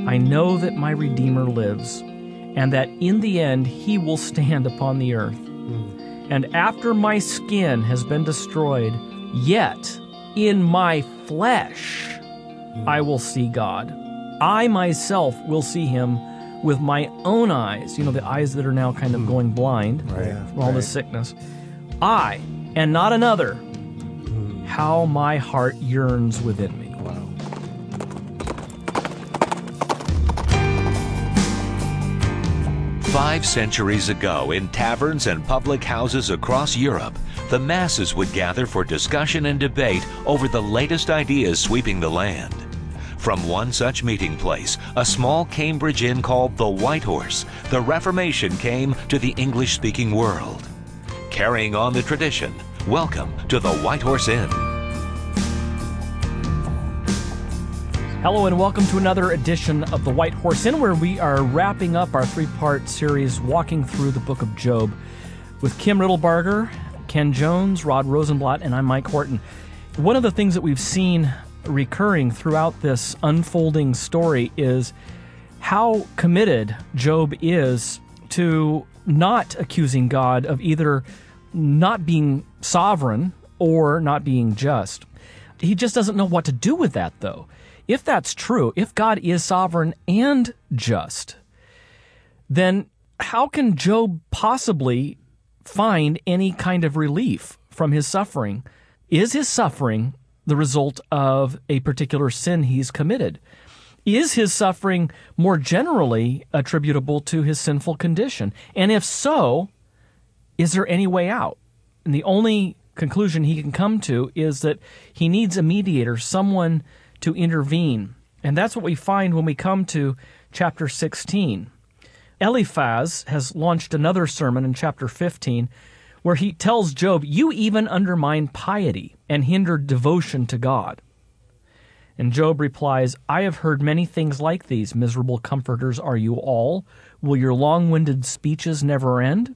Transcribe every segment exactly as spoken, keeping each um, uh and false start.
I know that my Redeemer lives, and that in the end he will stand upon the earth. Mm. And after my skin has been destroyed, yet in my flesh mm. I will see God. I myself will see him with my own eyes, you know, the eyes that are now kind of going blind right, from all right. this sickness. I, and not another, mm. how my heart yearns within me. Wow. Five centuries ago, in taverns and public houses across Europe, the masses would gather for discussion and debate over the latest ideas sweeping the land. From one such meeting place, a small Cambridge inn called the White Horse, the Reformation came to the English-speaking world. Carrying on the tradition, welcome to the White Horse Inn. Hello and welcome to another edition of the White Horse Inn, where we are wrapping up our three-part series walking through the book of Job with Kim Riddlebarger, Ken Jones, Rod Rosenblatt, and I'm Mike Horton. One of the things that we've seen recurring throughout this unfolding story is how committed Job is to not accusing God of either not being sovereign or not being just. He just doesn't know what to do with that, though. If that's true, if God is sovereign and just, then how can Job possibly find any kind of relief from his suffering? Is his suffering the result of a particular sin he's committed? Is his suffering more generally attributable to his sinful condition? And if so, is there any way out? And the only conclusion he can come to is that he needs a mediator, someone to intervene. And that's what we find when we come to chapter sixteen. Eliphaz has launched another sermon in chapter fifteen where he tells Job, "You even undermine piety and hinder devotion to God." And Job replies, "I have heard many things like these. Miserable comforters are you all. Will your long-winded speeches never end?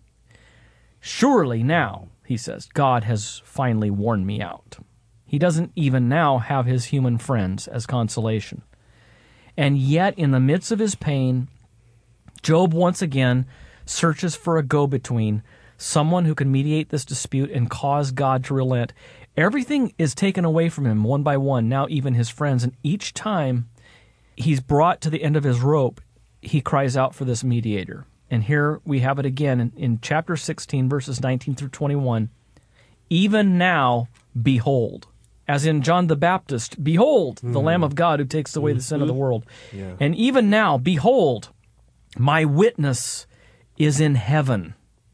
Surely now," he says, "God has finally worn me out." He doesn't even now have his human friends as consolation. And yet, in the midst of his pain, Job once again searches for a go-between, someone who can mediate this dispute and cause God to relent. Everything is taken away from him one by one, now even his friends, and each time he's brought to the end of his rope, he cries out for this mediator. And here we have it again in, in chapter sixteen, verses nineteen through twenty-one. "Even now, behold," as in John the Baptist, "Behold, mm. the Lamb of God who takes away mm-hmm. the sin of the world. Yeah. And even now, behold, my witness is in heaven.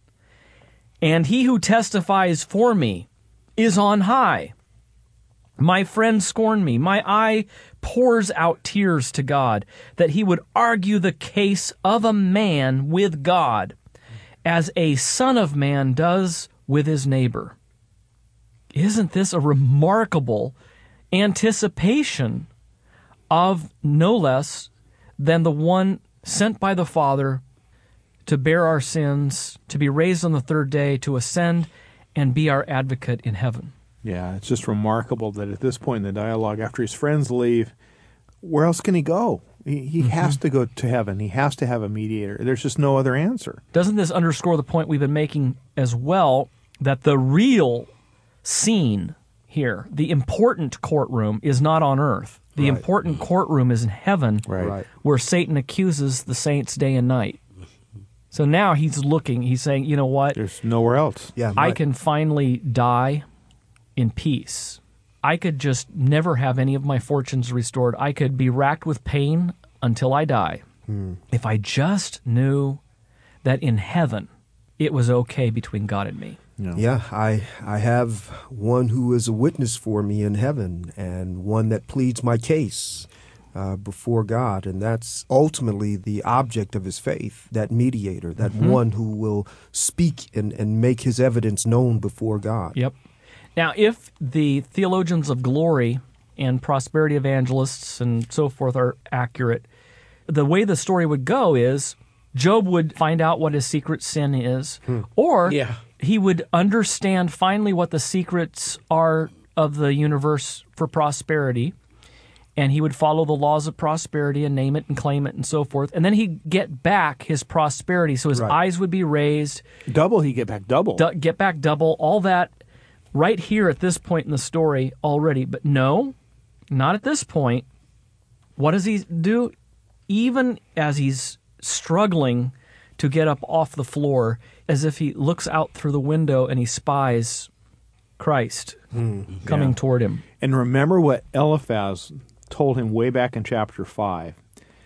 And he who testifies for me is on high. My friends scorn me. My eye pours out tears to God, that he would argue the case of a man with God, as a son of man does with his neighbor." Isn't this a remarkable anticipation of no less than the one sent by the Father to bear our sins, to be raised on the third day, to ascend and be our advocate in heaven? Yeah, it's just remarkable that at this point in the dialogue, after his friends leave, where else can he go? He, he mm-hmm. has to go to heaven. He has to have a mediator. There's just no other answer. Doesn't this underscore the point we've been making as well, that the real scene here, the important courtroom, is not on earth. The right. important courtroom is in heaven, right. where Satan accuses the saints day and night. So now he's looking, he's saying, you know what? There's nowhere else. Yeah, I can finally die in peace. I could just never have any of my fortunes restored. I could be racked with pain until I die. Hmm. If I just knew that in heaven it was okay between God and me. No. Yeah, I I have one who is a witness for me in heaven, and one that pleads my case uh, before God, and that's ultimately the object of his faith, that mediator, that mm-hmm. one who will speak and, and make his evidence known before God. Yep. Now, if the theologians of glory and prosperity evangelists and so forth are accurate, the way the story would go is Job would find out what his secret sin is, hmm. or yeah. he would understand finally what the secrets are of the universe for prosperity, and he would follow the laws of prosperity and name it and claim it and so forth. And then he'd get back his prosperity. So his Right. eyes would be raised, Double, he get back double. du- get back double, all that right here at this point in the story already. But no, not at this point. What does he do? Even as he's struggling to get up off the floor, as if he looks out through the window and he spies Christ coming Yeah. toward him. And remember what Eliphaz told him way back in chapter five.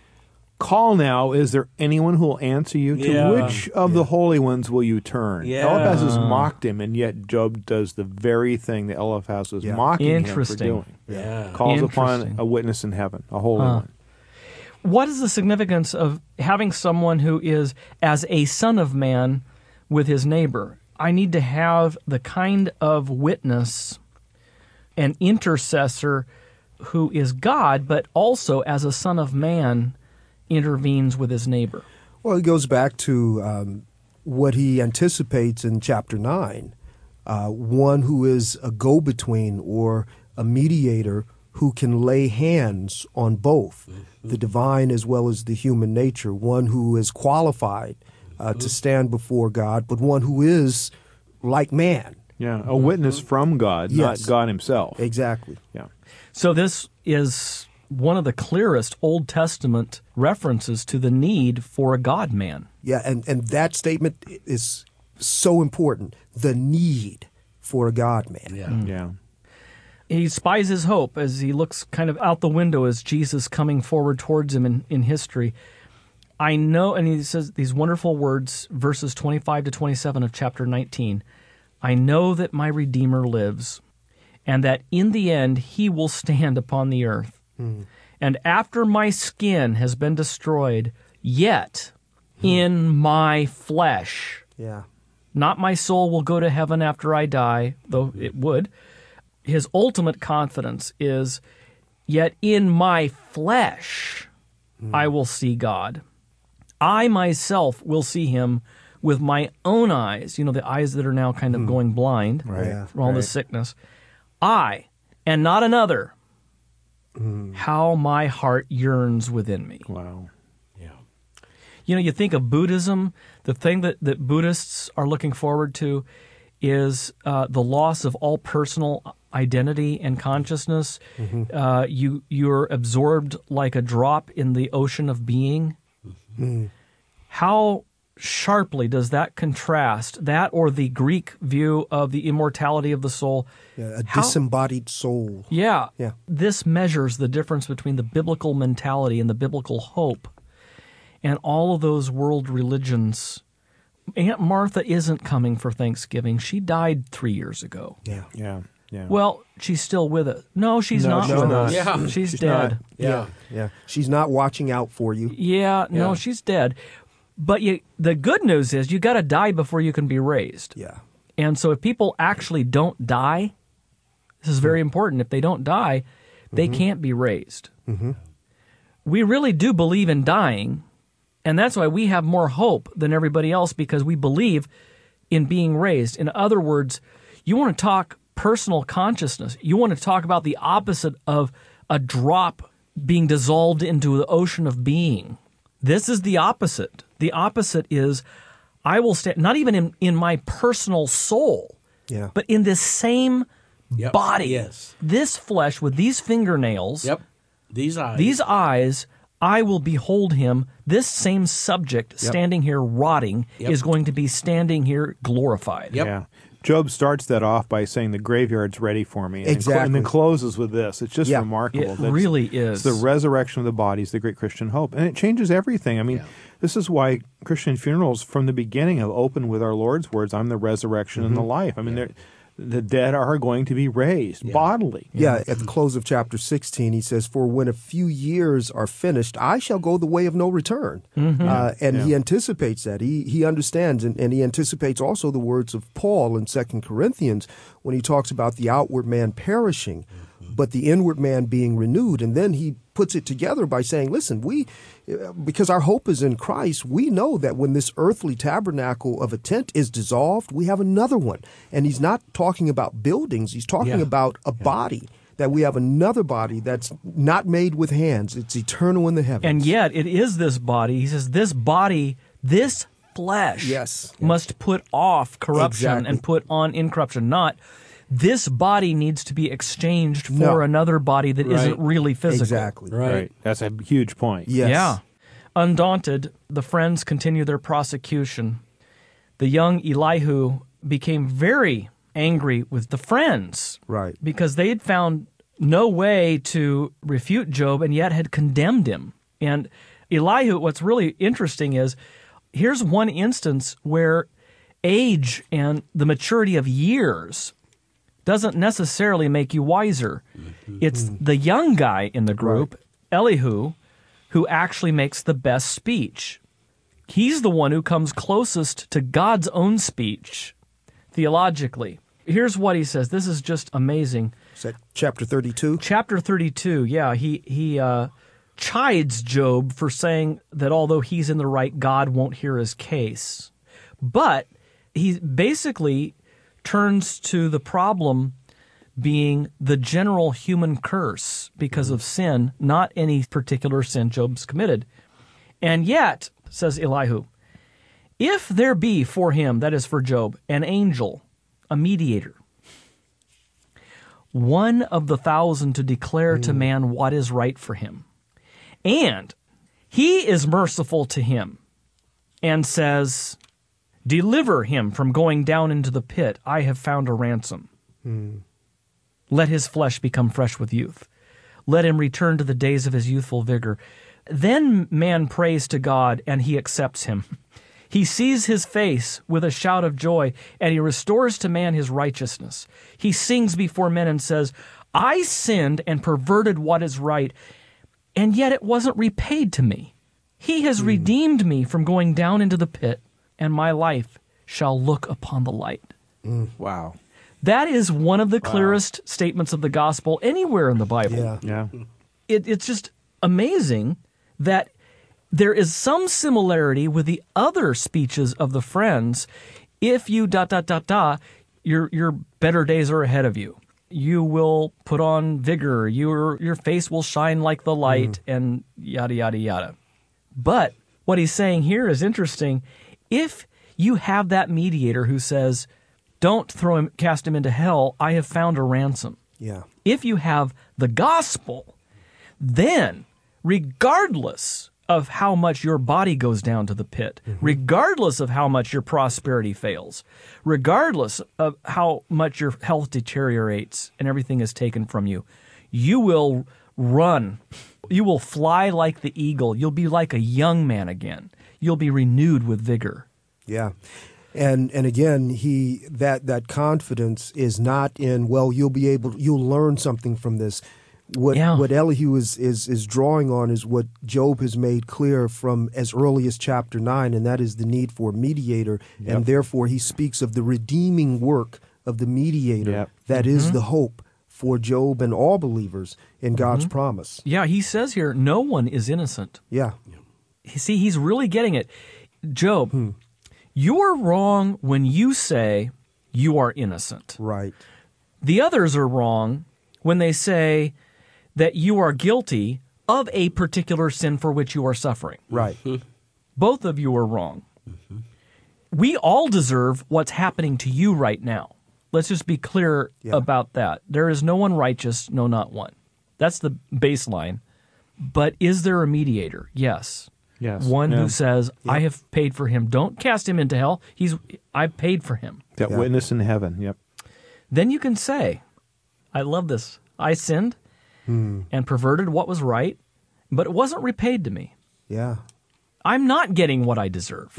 Call now, is there anyone who will answer you? To Yeah. which of the holy ones will you turn? Yeah. Eliphaz has mocked him, and yet Job does the very thing that Eliphaz was Yeah. mocking him for Interesting. doing. Yeah. Calls upon Interesting. a witness in heaven, a holy Huh. one. What is the significance of having someone who is as a son of man with his neighbor? I need to have the kind of witness, an intercessor who is God, but also as a son of man intervenes with his neighbor. Well, it goes back to um, what he anticipates in chapter nine, uh, one who is a go-between or a mediator who can lay hands on both the divine as well as the human nature, one who is qualified uh, to stand before God, but one who is like man. Yeah, a witness from God, Yes. not God himself. Exactly. Yeah. So this is one of the clearest Old Testament references to the need for a God-man. Yeah, and, and that statement is so important, the need for a God-man. Yeah. Yeah. He spies his hope as he looks kind of out the window as Jesus coming forward towards him in, in history. I know, and he says these wonderful words, verses twenty-five to twenty-seven of chapter nineteen. I know that my Redeemer lives, and that in the end he will stand upon the earth. Hmm. And after my skin has been destroyed, yet in my flesh, Yeah. not my soul will go to heaven after I die, though it would. His ultimate confidence is, yet in my flesh I will see God. I myself will see him with my own eyes, you know, the eyes that are now kind of going blind Right. Yeah, from all right. this sickness. I, and not another, how my heart yearns within me. Wow. Yeah. You know, you think of Buddhism, the thing that, that Buddhists are looking forward to is uh, the loss of all personal identity and consciousness. Uh, you, you're absorbed like a drop in the ocean of being. How sharply does that contrast, that or the Greek view of the immortality of the soul? Yeah, a How- disembodied soul. Yeah. Yeah. This measures the difference between the biblical mentality and the biblical hope and all of those world religions. Aunt Martha isn't coming for Thanksgiving. She died three years ago. Yeah. Yeah. Yeah. Well, she's still with us. No, she's No, not she's with not. us. Yeah. She's, She's dead. not. Yeah. Yeah. She's not watching out for you. Yeah, no, Yeah. she's dead. But you, the good news is you got to die before you can be raised. Yeah. And so if people actually don't die, this is very important. If they don't die, they can't be raised. We really do believe in dying, and that's why we have more hope than everybody else, because we believe in being raised. In other words, you want to talk personal consciousness. You want to talk about the opposite of a drop being dissolved into the ocean of being. This is the opposite. The opposite is I will stand, not even in, in my personal soul, Yeah. but in this same Yep. body, Yes. this flesh with these fingernails, Yep. These eyes. these eyes, I will behold him. This same subject standing here rotting Yep. is going to be standing here glorified. Yep. Yeah. Job starts that off by saying the graveyard's ready for me. And then clo- Exactly. and then closes with this. It's just Yeah. remarkable. It That's- really is. It's the resurrection of the body is the great Christian hope. And it changes everything. I mean, Yeah. this is why Christian funerals from the beginning have opened with our Lord's words, I'm the resurrection and the life. I mean, they're the dead are going to be raised bodily. Yeah, at the close of chapter sixteen, he says, "For when a few years are finished, I shall go the way of no return." Uh, and he anticipates that. He he understands, and, and he anticipates also the words of Paul in Second Corinthians when he talks about the outward man perishing, but the inward man being renewed. And then he puts it together by saying, listen, we, because our hope is in Christ, we know that when this earthly tabernacle of a tent is dissolved, we have another one. And he's not talking about buildings. He's talking Yeah. about a body that we have another body that's not made with hands. It's eternal in the heavens. And yet it is this body. He says this body, this flesh Yes. must put off corruption Exactly. and put on incorruption. Not this body needs to be exchanged for No. another body that Right. isn't really physical. Exactly. Right. That's a huge point. Yes. Yeah. Undaunted, the friends continue their prosecution. The young Elihu became very angry with the friends. Right. Because they had found no way to refute Job and yet had condemned him. And Elihu, what's really interesting is, here's one instance where age and the maturity of years doesn't necessarily make you wiser. It's the young guy in the group, Elihu, who actually makes the best speech. He's the one who comes closest to God's own speech, theologically. Here's what he says. This is just amazing. Is that chapter thirty-two? Chapter thirty-two, yeah, he, he uh, chides Job for saying that although he's in the right, God won't hear his case. But he basically turns to the problem being the general human curse because of sin, not any particular sin Job's committed. And yet, says Elihu, if there be for him, that is for Job, an angel, a mediator, one of the thousand to declare to man what is right for him, and he is merciful to him and says, deliver him from going down into the pit, I have found a ransom. Hmm. Let his flesh become fresh with youth. Let him return to the days of his youthful vigor. Then man prays to God, and he accepts him. He sees his face with a shout of joy, and he restores to man his righteousness. He sings before men and says, I sinned and perverted what is right, and yet it wasn't repaid to me. He has Hmm. redeemed me from going down into the pit, and my life shall look upon the light. Wow. That is one of the clearest statements of the gospel anywhere in the Bible. Yeah. Yeah. It, it's just amazing that there is some similarity with the other speeches of the friends. If you dot dot dot dot, your your better days are ahead of you. You will put on vigor. Your your face will shine like the light, and yada yada yada. But what he's saying here is interesting. If you have that mediator who says, "Don't throw him, cast him into hell. I have found a ransom." Yeah. If you have the gospel, then regardless of how much your body goes down to the pit, regardless of how much your prosperity fails, regardless of how much your health deteriorates and everything is taken from you, you will run. You will fly like the eagle. You'll be like a young man again. You'll be renewed with vigor. Yeah. And and again, he that that confidence is not in, well, you'll be able you'll learn something from this. What Yeah. what Elihu is, is is drawing on is what Job has made clear from as early as chapter nine, and that is the need for a mediator. Yep. And therefore he speaks of the redeeming work of the mediator. Yep. That is the hope for Job and all believers in God's promise. Yeah, he says here, no one is innocent. Yeah. See, he's really getting it. Job, you're wrong when you say you are innocent. Right. The others are wrong when they say that you are guilty of a particular sin for which you are suffering. Right. Both of you are wrong. We all deserve what's happening to you right now. Let's just be clear Yeah. about that. There is no one righteous, no, not one. That's the baseline. But is there a mediator? Yes. Yes. One Yeah. who says, I have paid for him. Don't cast him into hell. He's I paid for him. That Yeah. witness in heaven. Yep. Then you can say, I love this. I sinned and perverted what was right, but it wasn't repaid to me. Yeah. I'm not getting what I deserve.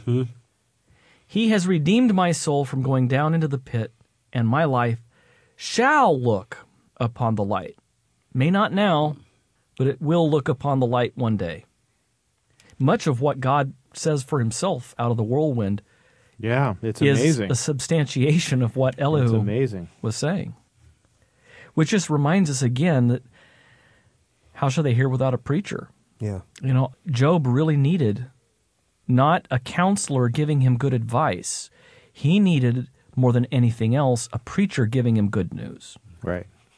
He has redeemed my soul from going down into the pit, and my life shall look upon the light. May not now, but it will look upon the light one day. Much of what God says for himself out of the whirlwind Yeah. It's is amazing. a substantiation of what It's Elihu amazing. was saying. Which just reminds us again that how shall they hear without a preacher? Yeah. You know, Job really needed not a counselor giving him good advice. He needed, more than anything else, a preacher giving him good news. Right.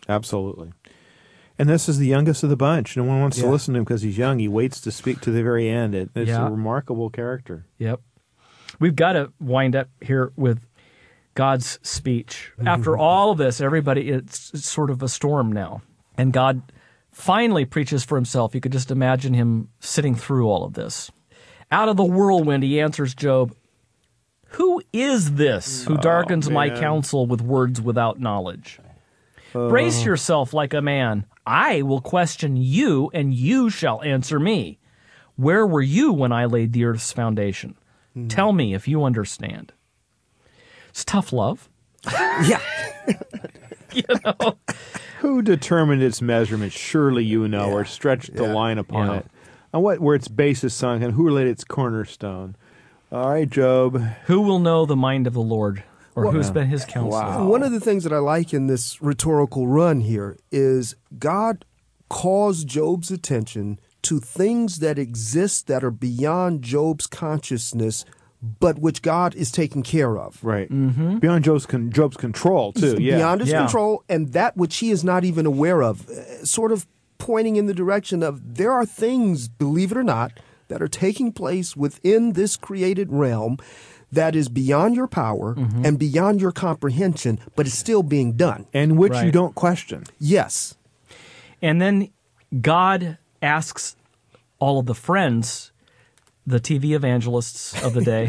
Absolutely. And this is the youngest of the bunch. No one wants Yeah. to listen to him because he's young. He waits to speak to the very end. It, it's Yeah. a remarkable character. Yep. We've got to wind up here with God's speech. After all of this, everybody, it's, it's sort of a storm now. And God finally preaches for himself. You could just imagine him sitting through all of this. Out of the whirlwind, he answers Job, "Who is this who darkens my man. counsel with words without knowledge? Brace yourself like a man. I will question you, and you shall answer me. Where were you when I laid the earth's foundation? Tell me if you understand." It's tough love. Yeah. You know? Who determined its measurement? Surely you know, Yeah. or stretched the Yeah. line upon Yeah. it. On what where its base is sunk, and who laid its cornerstone? All right, Job. Who will know the mind of the Lord, or Well, who's been his counselor? Wow. One of the things that I like in this rhetorical run here is God calls Job's attention to things that exist that are beyond Job's consciousness, but which God is taking care of. Right. Mm-hmm. Beyond Job's, con- Job's control, too. Yeah. Beyond his Yeah. control, and that which he is not even aware of, uh, sort of pointing in the direction of there are things, believe it or not, that are taking place within this created realm that is beyond your power Mm-hmm. and beyond your comprehension, but it's still being done. And which you Right. don't question. Yes. And then God asks all of the friends, the T V evangelists of the day,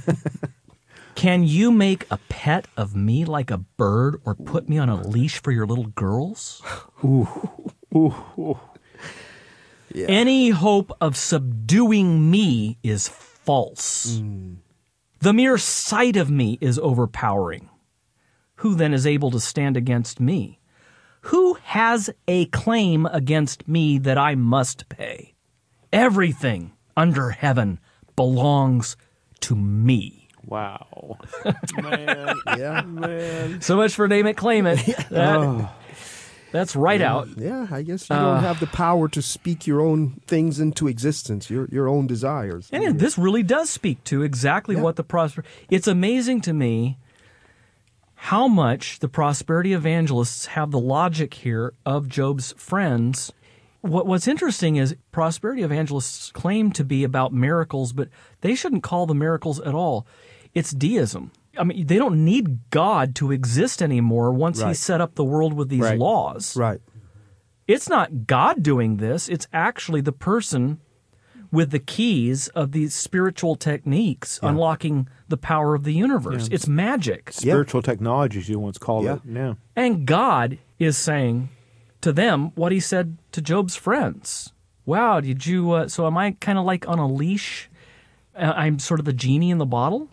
"Can you make a pet of me like a bird, or put me on a leash for your little girls? Ooh, ooh. Yeah. Any hope of subduing me is false. The mere sight of me is overpowering. Who then is able to stand against me? Who has a claim against me that I must pay? Everything under heaven belongs to me." Wow. Man. Yeah. Man. So much for name it, claim it. That- that's right out. Yeah, I guess you don't have the power to speak your own things into existence, your your own desires. And this really does speak to exactly Yeah. what the prosper. It's amazing to me how much the prosperity evangelists have the logic here of Job's friends. What, what's interesting is prosperity evangelists claim to be about miracles, but they shouldn't call the miracles at all. It's deism. I mean, they don't need God to exist anymore once he Right. set up the world with these Right. laws. Right. It's not God doing this. It's actually the person with the keys of these spiritual techniques unlocking the power of the universe. It's magic. Spiritual technologies, you once called Yeah. it. Yeah. And God is saying to them what he said to Job's friends. Wow, did you, uh, so am I kind of like on a leash? Uh, I'm sort of the genie in the bottle?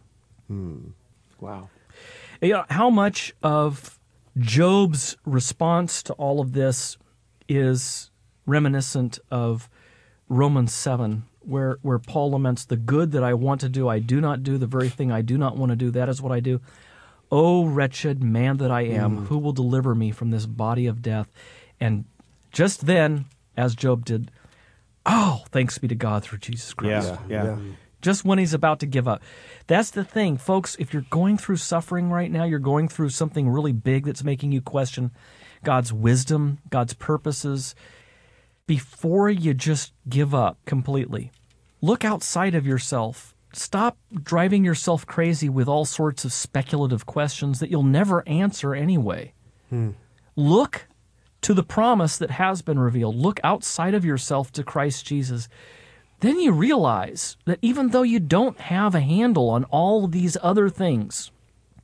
Wow. You know, how much of Job's response to all of this is reminiscent of Romans seven, where, where Paul laments, "The good that I want to do, I do not do. The very thing I do not want to do, that is what I do. O wretched man that I am, who will deliver me from this body of death?" And just then, as Job did, "Oh, thanks be to God through Jesus Christ." Yeah. Yeah. Just when he's about to give up. That's the thing, folks. If you're going through suffering right now, you're going through something really big that's making you question God's wisdom, God's purposes. Before you just give up completely, look outside of yourself. Stop driving yourself crazy with all sorts of speculative questions that you'll never answer anyway. Look to the promise that has been revealed. Look outside of yourself to Christ Jesus. Then you realize that even though you don't have a handle on all of these other things,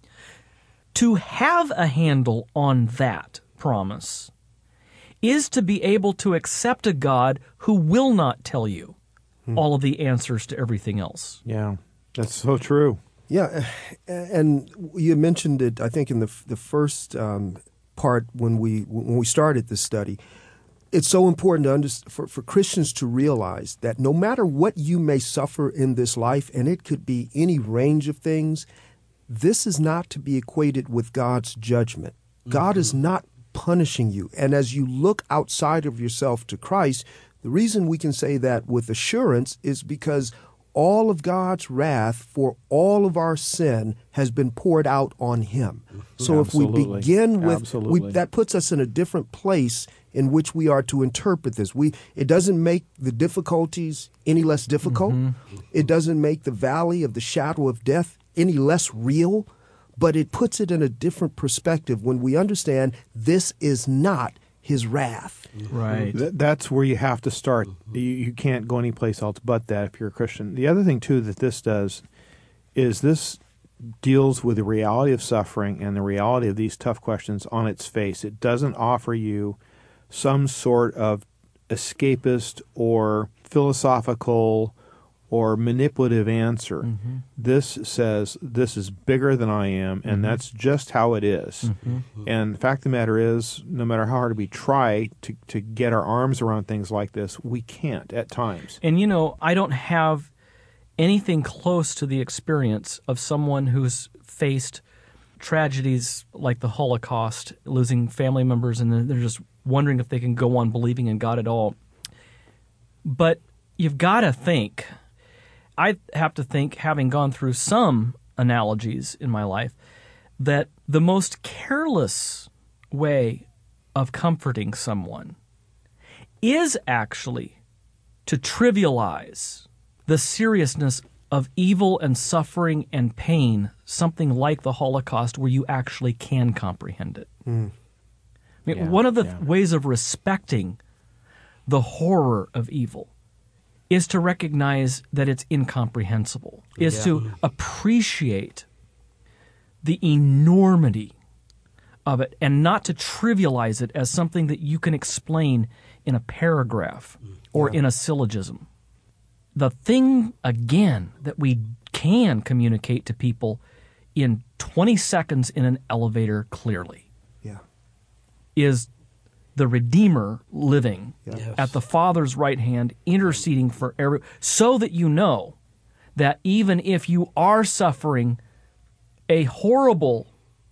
to have a handle on that promise is to be able to accept a God who will not tell you all of the answers to everything else. Yeah. That's so true. Yeah, and you mentioned it, I think, in the the first um, part when we when we started this study. It's so important to under, for, for Christians to realize that no matter what you may suffer in this life, and it could be any range of things, this is not to be equated with God's judgment. God mm-hmm. is not punishing you. And as you look outside of yourself to Christ, the reason we can say that with assurance is because all of God's wrath for all of our sin has been poured out on him. So Absolutely. if we begin with, Absolutely. we, that puts us in a different place in which we are to interpret this. We It doesn't make the difficulties any less difficult. Mm-hmm. It doesn't make the valley of the shadow of death any less real, but it puts it in a different perspective when we understand this is not his wrath. Right. Th- that's where you have to start. You, you can't go anyplace else but that if you're a Christian. The other thing, too, that this does is this deals with the reality of suffering and the reality of these tough questions on its face. It doesn't offer you some sort of escapist or philosophical or manipulative answer. Mm-hmm. This says, this is bigger than I am, and mm-hmm. that's just how it is. Mm-hmm. And the fact of the matter is, no matter how hard we try to, to get our arms around things like this, we can't at times. And, you know, I don't have anything close to the experience of someone who's faced tragedies like the Holocaust, losing family members, and they're just wondering if they can go on believing in God at all. But you've got to think... I have to think, having gone through some analogies in my life, that the most careless way of comforting someone is actually to trivialize the seriousness of evil and suffering and pain, something like the Holocaust, where you actually can comprehend it. Mm. I mean, yeah, one of the yeah. ways of respecting the horror of evil is to recognize that it's incomprehensible, is yeah. to appreciate the enormity of it and not to trivialize it as something that you can explain in a paragraph or yeah. in a syllogism. The thing, again, that we can communicate to people in twenty seconds in an elevator clearly yeah. is the Redeemer living Yes. at the Father's right hand, interceding for every, so that you know that even if you are suffering a horrible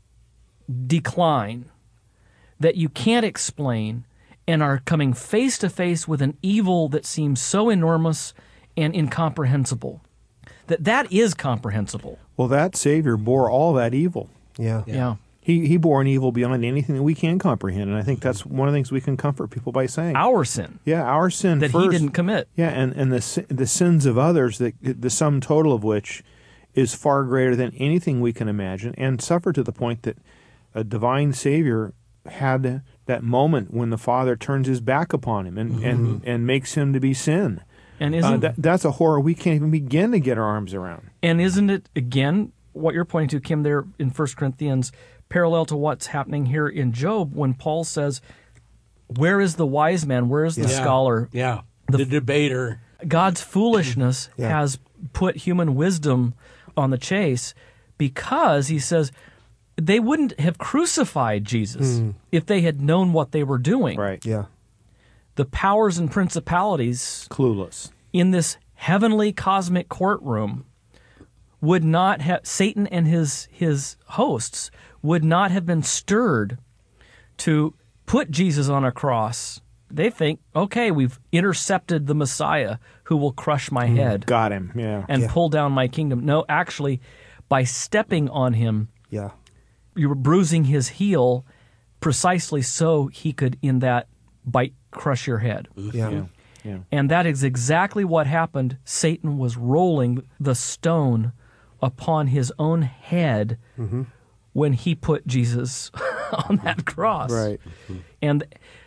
decline that you can't explain and are coming face to face with an evil that seems so enormous and incomprehensible, that that is comprehensible. Well, that Savior bore all that evil. Yeah. Yeah. yeah. He he bore an evil beyond anything that we can comprehend, and I think that's one of the things we can comfort people by saying. Our sin. Yeah, our sin that first. he didn't commit. Yeah, and, and the the sins of others, the, the sum total of which is far greater than anything we can imagine, and suffered to the point that a divine Savior had that moment when the Father turns his back upon him and, mm-hmm. and, and makes him to be sin. And isn't uh, that, that's a horror we can't even begin to get our arms around. And isn't it, again, what you're pointing to, Kim, there in First Corinthians, parallel to what's happening here in Job when Paul says, where is the wise man? Where is the yeah. scholar? Yeah, the, the debater. God's foolishness yeah. has put human wisdom on the chase because, he says, they wouldn't have crucified Jesus mm. if they had known what they were doing. Right. Yeah. The powers and principalities clueless in this heavenly cosmic courtroom would not have, Satan and his his hosts would not have been stirred to put Jesus on a cross. They think, okay, we've intercepted the Messiah who will crush my mm, head. Got him, yeah. And yeah. pull down my kingdom. No, actually, by stepping on him, yeah. you were bruising his heel precisely so he could, in that bite, crush your head. Yeah. yeah. yeah. And that is exactly what happened. Satan was rolling the stone upon his own head mm-hmm. when he put Jesus on that cross. Right. Mm-hmm. And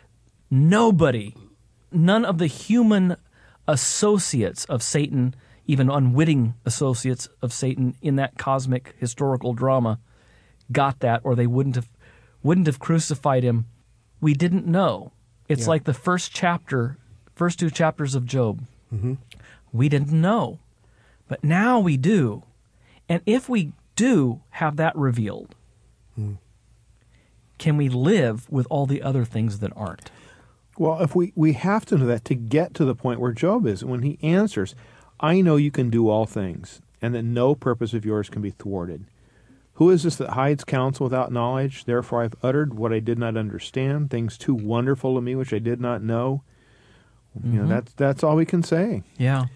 nobody, none of the human associates of Satan, even unwitting associates of Satan in that cosmic historical drama, got that, or they wouldn't have wouldn't have crucified him. We didn't know. It's yeah. like the first chapter, first two chapters of Job. Mm-hmm. We didn't know. But now we do. And if we do have that revealed, mm. can we live with all the other things that aren't? Well, if we, we have to know that to get to the point where Job is, when he answers, I know you can do all things, and that no purpose of yours can be thwarted. Who is this that hides counsel without knowledge? Therefore I've uttered what I did not understand, things too wonderful to me which I did not know. Mm-hmm. You know, that's that's all we can say. Yeah.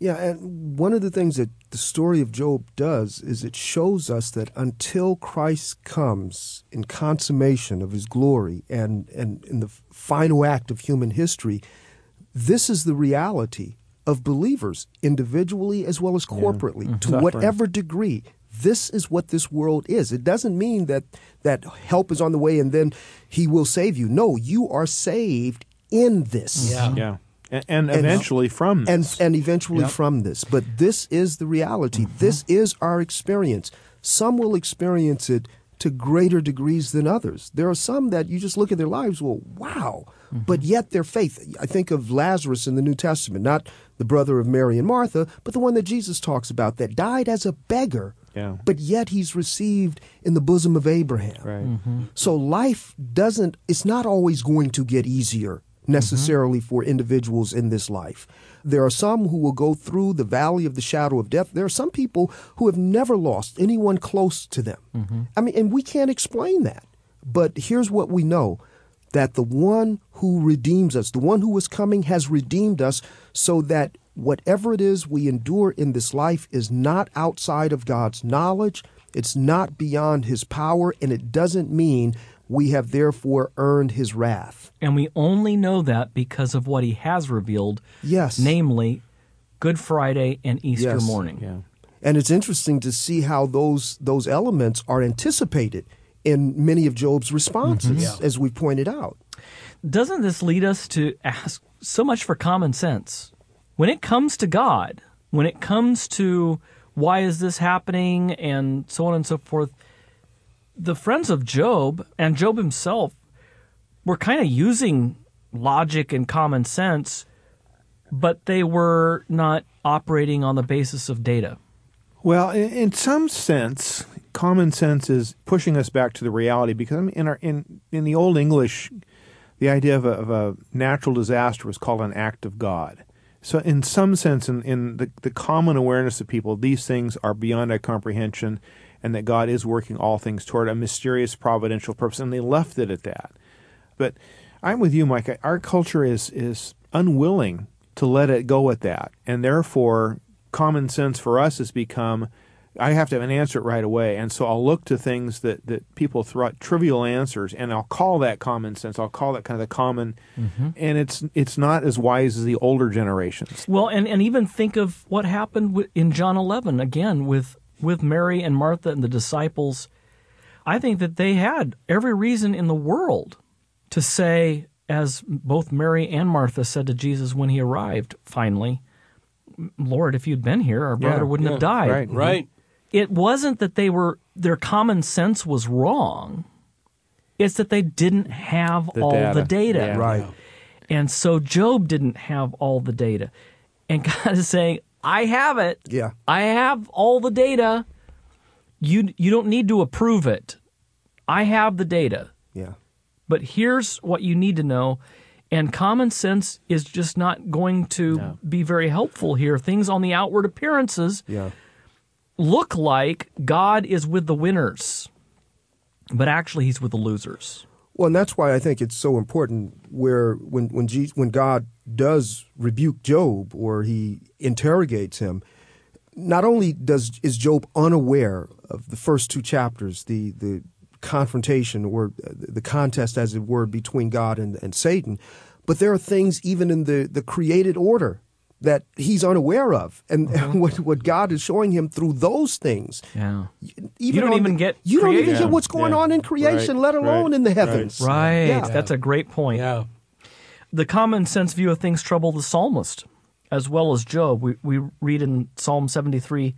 Yeah, and one of the things that the story of Job does is it shows us that until Christ comes in consummation of his glory and, and in the final act of human history, this is the reality of believers, individually as well as corporately, Yeah. to Suffering. whatever degree. This is what this world is. It doesn't mean that, that help is on the way and then he will save you. No, you are saved in this. Yeah. Yeah. And, and eventually from And, this. and eventually Yep. from this. But this is the reality. This is our experience. Some will experience it to greater degrees than others. There are some that you just look at their lives, well, wow. But yet their faith. I think of Lazarus in the New Testament, not the brother of Mary and Martha, but the one that Jesus talks about that died as a beggar, Yeah. but yet he's received in the bosom of Abraham. Right. So life doesn't, it's not always going to get easier necessarily for individuals in this life. There are some who will go through the valley of the shadow of death. There are some people who have never lost anyone close to them. I mean, and we can't explain that. But here's what we know, that the one who redeems us, the one who is coming has redeemed us so that whatever it is we endure in this life is not outside of God's knowledge. It's not beyond his power, and it doesn't mean we have therefore earned his wrath. And we only know that because of what he has revealed, Yes. namely Good Friday and Easter Yes. morning. Yeah. And it's interesting to see how those those elements are anticipated in many of Job's responses, Yeah. as we pointed out. Doesn't this lead us to ask so much for common sense? When it comes to God, when it comes to why is this happening and so on and so forth, the friends of Job and Job himself were kind of using logic and common sense, but they were not operating on the basis of data. Well, in, in some sense, common sense is pushing us back to the reality, because I mean, in our in in the Old English, the idea of a, of a natural disaster was called an act of God. So, in some sense, in, in the, the common awareness of people, these things are beyond our comprehension, and that God is working all things toward a mysterious providential purpose, and they left it at that. But I'm with you, Mike. Our culture is is unwilling to let it go at that, and therefore, common sense for us has become, I have to have an answer right away, and so I'll look to things that, that people throw out trivial answers, and I'll call that common sense. I'll call that kind of the common, and it's it's not as wise as the older generations. Well, and, and even think of what happened wi- in John eleven, again, with, with Mary and Martha and the disciples. I think that they had every reason in the world to say, as both Mary and Martha said to Jesus when he arrived, finally, Lord, if you'd been here, our brother Yeah, wouldn't yeah, have died. right. Right. It wasn't that they were their common sense was wrong. It's that they didn't have The all data. the data. Yeah. Right. And so Job didn't have all the data. And God is saying, I have it. Yeah. I have all the data. You you don't need to approve it. I have the data. Yeah. But here's what you need to know. And common sense is just not going to No. be very helpful here. Things on the outward appearances Yeah. look like God is with the winners, but actually he's with the losers. Well, and that's why I think it's so important where when when Je- when God does rebuke Job or he interrogates him, not only does is Job unaware of the first two chapters, the the confrontation or the contest, as it were, between God and, and Satan, but there are things even in the, the created order that he's unaware of, and, and what what God is showing him through those things. Yeah. Even You don't on even the- get you don't even creation. get what's going Yeah. on in creation, Right. let alone Right. in the Right. heavens. Right. Yeah. That's a great point. Yeah. The common sense view of things trouble the psalmist as well as Job. We, we read in Psalm seventy-three,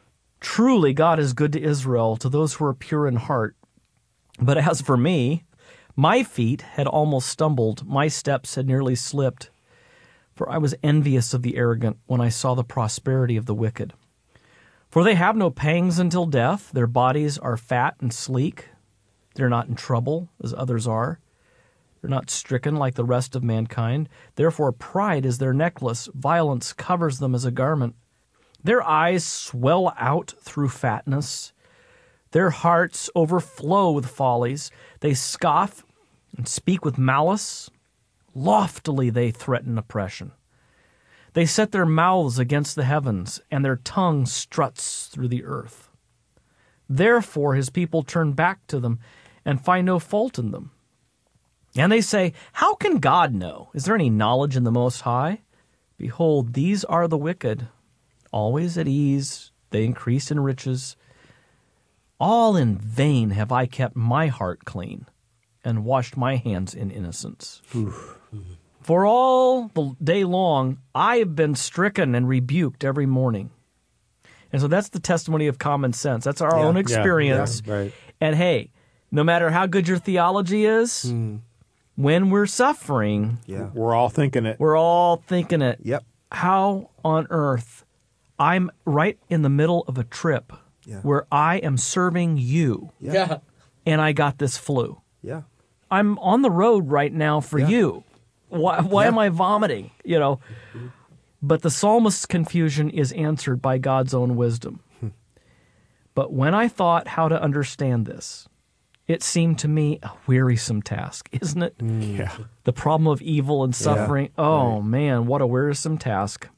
truly God is good to Israel, to those who are pure in heart. But as for me, my feet had almost stumbled, my steps had nearly slipped. For I was envious of the arrogant when I saw the prosperity of the wicked. For they have no pangs until death. Their bodies are fat and sleek. They're not in trouble, as others are. They're not stricken like the rest of mankind. Therefore pride is their necklace. Violence covers them as a garment. Their eyes swell out through fatness. Their hearts overflow with follies. They scoff and speak with malice. Loftily they threaten oppression. They set their mouths against the heavens, and their tongue struts through the earth. Therefore his people turn back to them and find no fault in them. And they say, how can God know? Is there any knowledge in the Most High? Behold, these are the wicked, always at ease, they increase in riches. All in vain have I kept my heart clean and washed my hands in innocence. For all the day long I have been stricken and rebuked every morning. And so that's the testimony of common sense. That's our Yeah, own yeah, experience. yeah, right. And hey, no matter how good your theology is, Mm. when we're suffering, Yeah. We're all thinking it. we're all thinking it. Yep. How on earth? I'm right in the middle of a trip Yeah. where I am serving you, Yeah. and I got this flu. Yeah. I'm on the road right now for Yeah. you. Why, why Yeah. am I vomiting? You know. But the psalmist's confusion is answered by God's own wisdom. But when I thought how to understand this, it seemed to me a wearisome task, isn't it? Yeah. The problem of evil and suffering. Oh, man, what a wearisome task.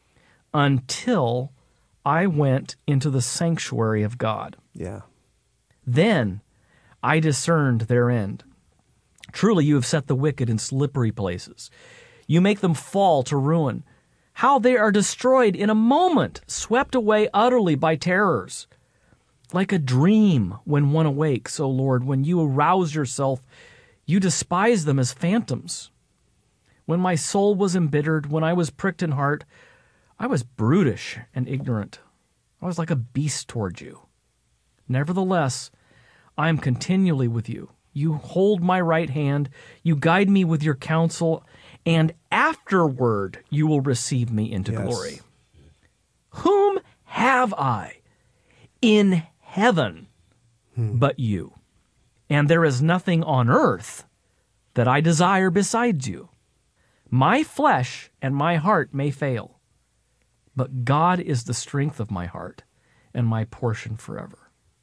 Until I went into the sanctuary of God. Yeah. Then I discerned their end. Truly, you have set the wicked in slippery places. You make them fall to ruin. How they are destroyed in a moment, swept away utterly by terrors. Like a dream when one awakes, O Lord, when you arouse yourself, you despise them as phantoms. When my soul was embittered, when I was pricked in heart, I was brutish and ignorant. I was like a beast toward you. Nevertheless, I am continually with you. You hold my right hand, you guide me with your counsel, and afterward you will receive me into Yes. glory. Whom have I in heaven but you? And there is nothing on earth that I desire besides you. My flesh and my heart may fail, but God is the strength of my heart and my portion forever.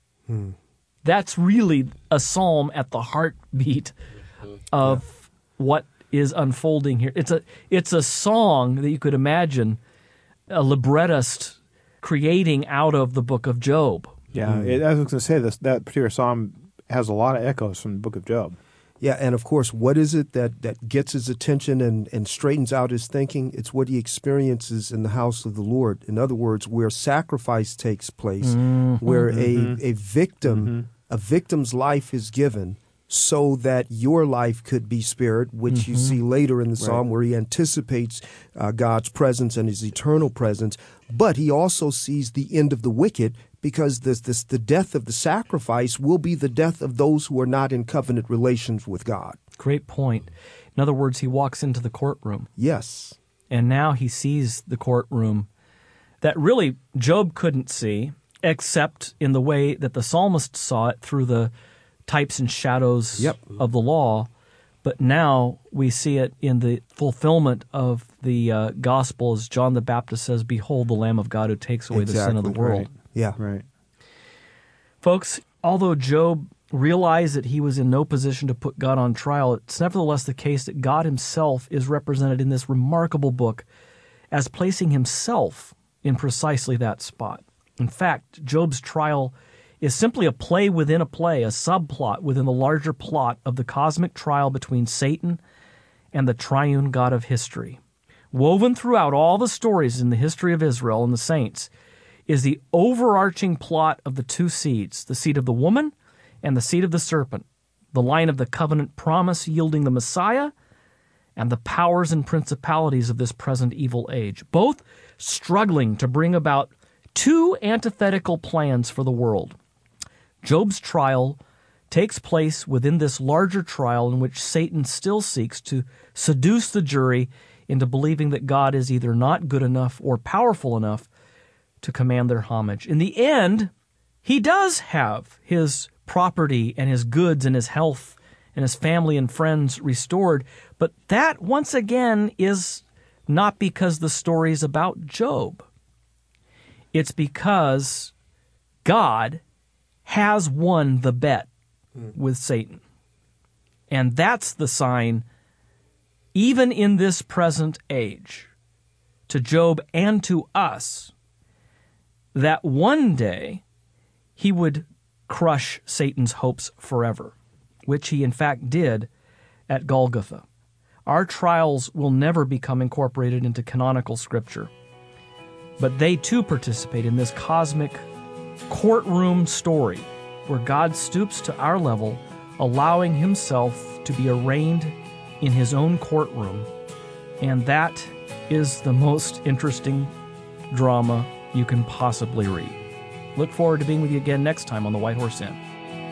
That's really a psalm at the heartbeat of what is unfolding here. It's a it's a song that you could imagine a librettist creating out of the book of Job. Yeah, it, I was going to say this. That particular psalm has a lot of echoes from the Book of Job. Yeah, and of course, what is it that, that gets his attention and, and straightens out his thinking? It's what he experiences in the house of the Lord. In other words, where sacrifice takes place, Mm-hmm. where a, a victim, mm-hmm. a victim's life is given so that your life could be spared, which mm-hmm. you see later in the psalm, right, where he anticipates uh, God's presence and his eternal presence. But he also sees the end of the wicked, because this, this, the death of the sacrifice will be the death of those who are not in covenant relations with God. Great point. In other words, he walks into the courtroom. Yes. And now he sees the courtroom that really Job couldn't see, except in the way that the psalmist saw it through the types and shadows yep. of the law. But now we see it in the fulfillment of the uh, gospel, as John the Baptist says, "Behold the Lamb of God who takes away exactly. the sin of the world." Right. Yeah. Right. Folks, although Job realized that he was in no position to put God on trial, it's nevertheless the case that God himself is represented in this remarkable book as placing himself in precisely that spot. In fact, Job's trial is simply a play within a play, a subplot within the larger plot of the cosmic trial between Satan and the triune God of history. Woven throughout all the stories in the history of Israel and the saints is the overarching plot of the two seeds, the seed of the woman and the seed of the serpent, the line of the covenant promise yielding the Messiah, and the powers and principalities of this present evil age, both struggling to bring about two antithetical plans for the world. Job's trial takes place within this larger trial in which Satan still seeks to seduce the jury into believing that God is either not good enough or powerful enough to command their homage. In the end, he does have his property and his goods and his health and his family and friends restored, but that, once again, is not because the story's about Job. It's because God has won the bet with Satan. And that's the sign, even in this present age, to Job and to us that one day he would crush Satan's hopes forever, which he in fact did at Golgotha. Our trials will never become incorporated into canonical Scripture, but they too participate in this cosmic courtroom story where God stoops to our level, allowing himself to be arraigned in his own courtroom. And that is the most interesting drama you can possibly read. Look forward to being with you again next time on The White Horse Inn.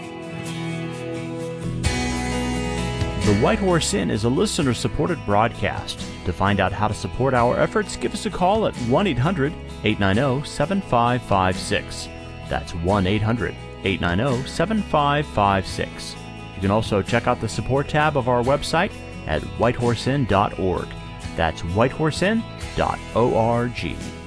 The White Horse Inn is a listener-supported broadcast. To find out how to support our efforts, give us a call at one eight hundred, eight nine zero, seven five five six. That's one eight hundred, eight nine zero, seven five five six. You can also check out the support tab of our website at white horse inn dot org. That's white horse inn dot org.